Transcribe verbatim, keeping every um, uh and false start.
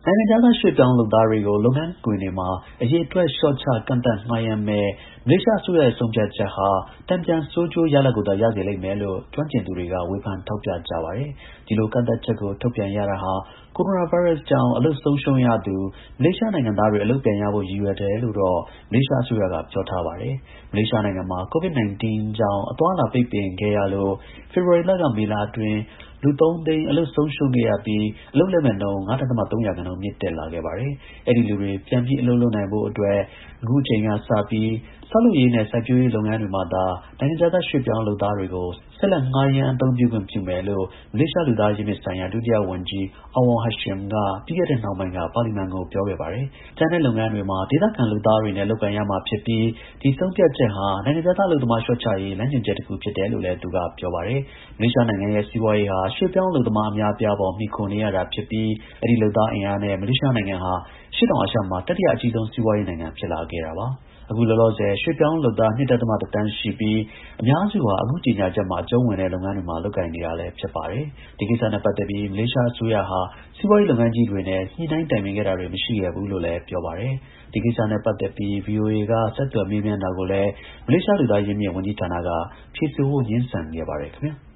နိုင်ငံခြားသားရွှေ့ပြောင်းလုပ်သားတွေကို လုပ်ငန်းခွင်တွေမှာ အရေအတွက်လျှော့ချကန့်သတ်ငှားရမ်းမယ့် မလေးရှားအစိုးရရဲ့ဆုံးဖြတ်ချက်ဟာ တန်ပြန်ဆိုးကျိုးရလဒ်ကိုသာ ရစေလိမ့်မယ်လို့ ကျွမ်းကျင်သူတွေက ဝေဖန်ထောက်ပြကြပါတယ်။ ဒီလိုကန့်သတ်ချက်ကို ထုတ်ပြန်ရတာဟာ ကိုရိုနာဗိုင်းရပ်စ်ကြောင့် အလုပ်ဆုံးရှုံးရသူ မလေးရှားနိုင်ငံသားတွေ အလုပ်ပြန်ရဖို့ ရည်ရွယ်တယ်လို့တော့ မလေးရှားအစိုးရက ပြောထားပါတယ်။ မလေးရှားနိုင်ငံမှာ COVID 19 ကြောင့် အသွားအလာပိတ်ပင်ခဲ့ရလို့ ဖေဖော်ဝါရီလက မေလအတွင်း လူ သုံးသိန်း အလုပ်ဆုံးရှုံးခဲ့ရပြီး အလုပ်လက်မဲ့နှုန်း ၅.၃ ရာခိုင်နှုန်း မြင့်တက်လာခဲ့ပါတယ်။ အဲဒီလူတွေ ပြန်ပြီး အလုပ်လုပ်နိုင်ဖို့အတွက် အခုအချိန်ကစပြီး ဆောက်လုပ်ရေးနဲ့ စိုက်ပျိုးရေးလုပ်ငန်းတွေမှာသာ နိုင်ငံခြားသားရွှေ့ပြောင်းလုပ်သားတွေကို ဆက်လက်ငှားရမ်းအသုံးပြုခွင့်ပြုမယ်လို့ မလေးရှား လူသားရင်းမြစ်ဆိုင်ရာ ဒုတိယဝန်ကြီး Anwar Hashim က ပြီးခဲ့တဲ့နှောင်းပိုင်းက ပါလီမန်ကို ပြောခဲ့ပါတယ်။ ကျန်တဲ့လုပ်ငန်းတွေမှာ ဒေသခံလုပ်သားတွေနဲ့ လုပ်ကိုင်ရမှာဖြစ်ပြီး ဒီဆုံးဖြတ်ချက်ဟာ နိုင်ငံခြားသားအလုပ်သမားလျှော့ချရေး လမ်းညွှန်ချက်တစ်ခုဖြစ်တယ်လို့လည်း သူက ပြောပါတယ်။ မလေးရှားနိုင်ငံရဲ့ စီးပွားရေးဟာ ရွှေ့ပြောင်းအလုပ်သမား အများအပြားပေါ် မှီခိုနေရတာဖြစ်ပြီး အဲဒီလုပ်သားအင်အားနဲ့ မလေးရှားနိုင်ငံဟာ အရှေ့တောင်အာရှမှာ တတိယအကြီးဆုံး စီးပွားရေးနိုင်ငံ ဖြစ်လာခဲ့တာပါ။ အခုလောလောဆယ် ရွှေ့ပြောင်းလုပ်သား ၂.၁ သန်းရှိပြီး အများစုဟာ အခုကြေညာချက်မှာ အကျုံးဝင်တဲ့ လုပ်ငန်းတွေမှာ လုပ်ကိုင်နေတာလည်း ဖြစ်ပါတယ်။ ဒီကိစ္စနဲ့ပတ်သက်ပြီး မလေးရှားအစိုးရဟာ စီးပွားရေးလုပ်ငန်းကြီးတွေနဲ့ ညှိနှိုင်းတိုင်ပင်ခဲ့တာတွေ မရှိခဲ့ဘူးလို့လည်း ပြောပါတယ်။ ဒီကိစ္စနဲ့ပတ်သက်ပြီး ဗွီအိုအေက ဆက်သွယ်မေးမြန်းတာကိုလည်း မလေးရှား လူသားရင်းမြစ်ဝန်ကြီးဌာနက ဖြေဆိုဖို့ ငြင်းဆန်ခဲ့ပါတယ်ခင်ဗျာ။